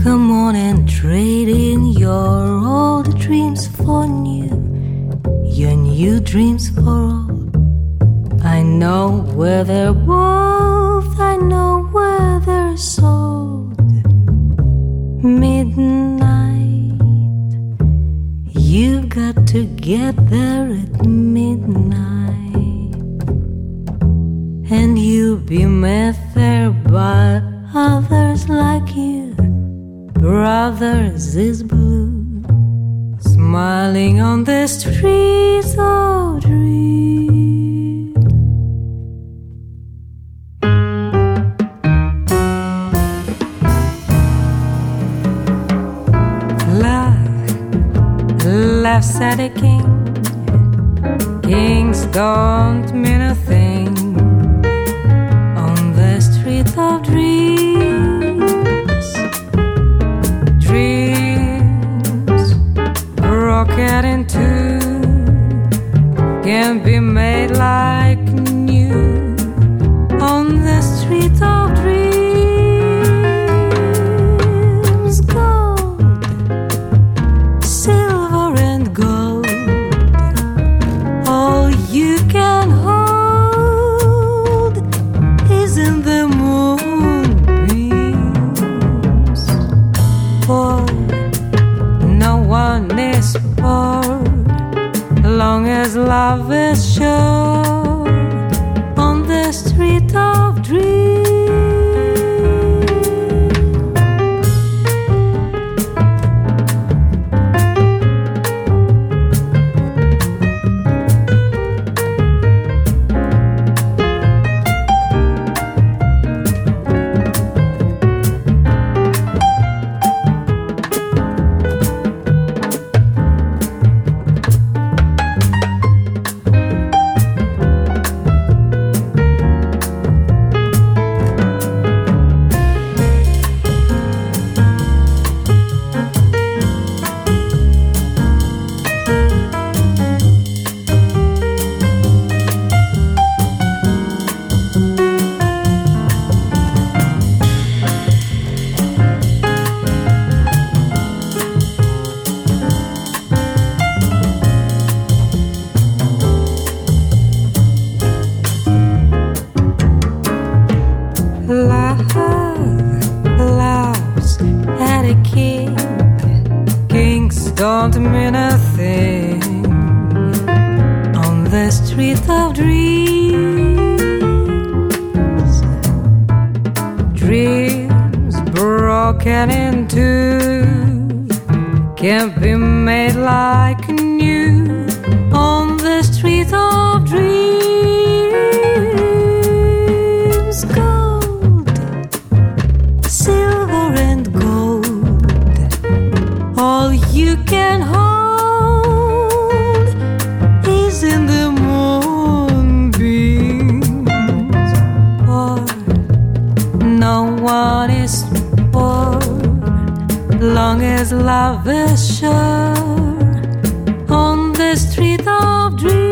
Come on and trade in your old dreams for new, your new dreams for old. I know where they're both, I know where they're sold. Midnight, you've got to get there at midnight, and you'll be met there by others like you. Brothers is blue, smiling on the streets of dreams. Laughs at a king. Kings don't mean a thing on the street of dreams. Dreams broken in two can be made like new on the street of dreams. Gold, silver and gold, all you can hold is in the moonbeams. For no one is poor, long as love is sure on the street of dreams. Laughs at a king. Kings don't mean a thing on the street of dreams. Dreams broken in two can't be made like new on the street of dreams. Gold, silver and gold, all you can hold is in the moonbeams. For no one is poor, long as love is sure on the street of dreams.